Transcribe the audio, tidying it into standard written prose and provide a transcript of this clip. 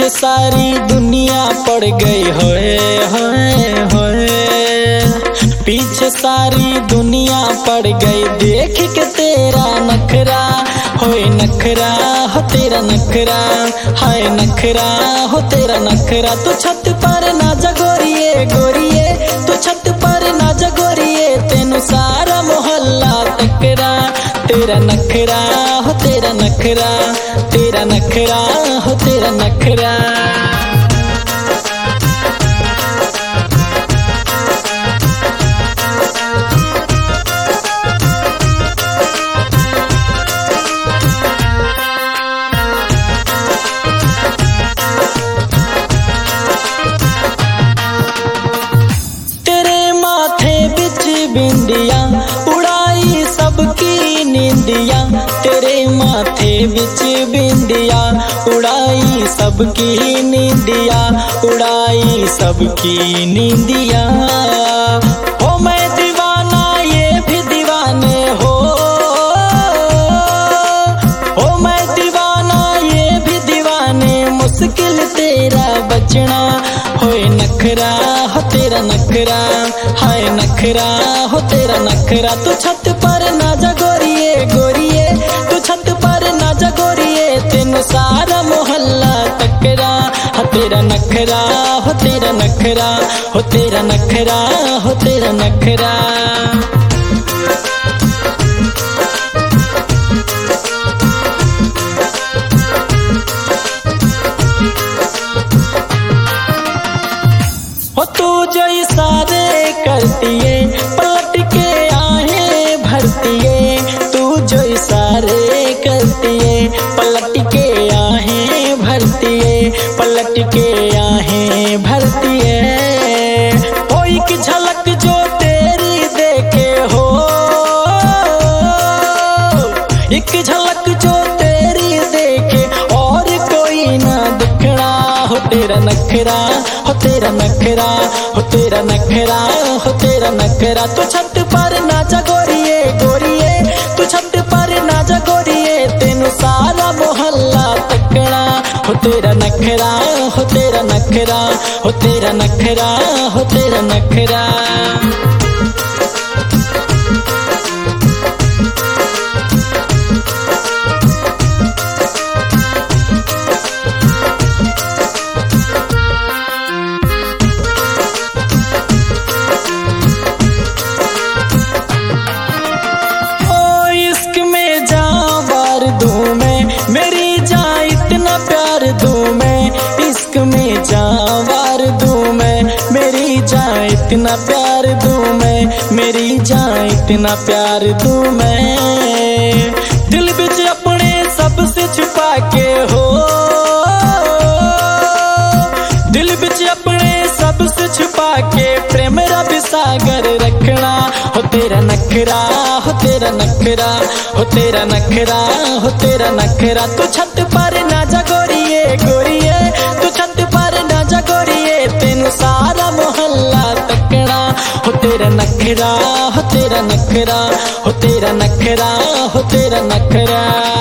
पीछे सारी दुनिया पड़ गई होए होए होए। पीछे सारी दुनिया पड़ गई देख के तेरा नखरा होए नखरा हो तेरा नखरा हाय नखरा हो तेरा नखरा। तू छत पर ना जा गोरिए गोरिए तू छत पर ना जा गोरिए तेनू सारा मोहल्ला टकरा। तेरा नखरा हो तेरा नखरा तेरा नखरा हो तेरा नखरा। बिंदिया उड़ाई सबकी नींदिया तेरे माथे बिच बिंदिया उड़ाई सबकी नींदिया उड़ाई सबकी नींदिया। हो मैं दीवाना ये भी दीवाने हो मैं दीवाना ये भी दीवाने मुश्किल तेरा बचना होए नखरा हो तेरा नखरा हाय नखरा हो तेरा नखरा। तू छत पर ना जा गोरिए गोरिए तू छत पर ना जा गोरिए तेनू सारा मोहल्ला टकरा। हो तेरा नखरा हो तेरा नखरा हो तेरा नखरा हो तेरा नखरा। हो तू जो इशारे करतीए पलट के आहे भरतीए तू जो इशारे करतीए पलट के आहे भरतीए पलट के आहे भरतीए। हो एक झलक जो तेरी देखे हो एक झलक जो तेरी देखे और कोई ना दिखना। हो तेरा नखरा हो तेरा नखरा हो तेरा नखरा हो तेरा नखरा। तू छत पर ना जा गोरिए गोरिए तू छत पर ना जा गोरिए तेनू सारा मोहल्ला टकरा। हो तेरा नखरा हो तेरा नखरा हो तेरा नखरा हो तेरा नखरा। मेरी जान इतना प्यार दूं मैं इश्क में जान वार दूं मैं मेरी जान इतना प्यार दूं मैं मेरी जान इतना प्यार दूं मैं। दिल बिच अपने सबसे छुपा के हो दिल बिच अपने सबसे छुपा के प्रेम रब सागर रखना। हो तेरा नखरा हो तेरा नखरा हो तेरा नखरा हो तेरा नखरा। तू छत पर ना जा गोरिए गोरिए तू छत पर ना जा गोरिए तेनू सारा मोहल्ला टकरा। हो तेरा नखरा हो तेरा नखरा हो तेरा नखरा हो तेरा नखरा।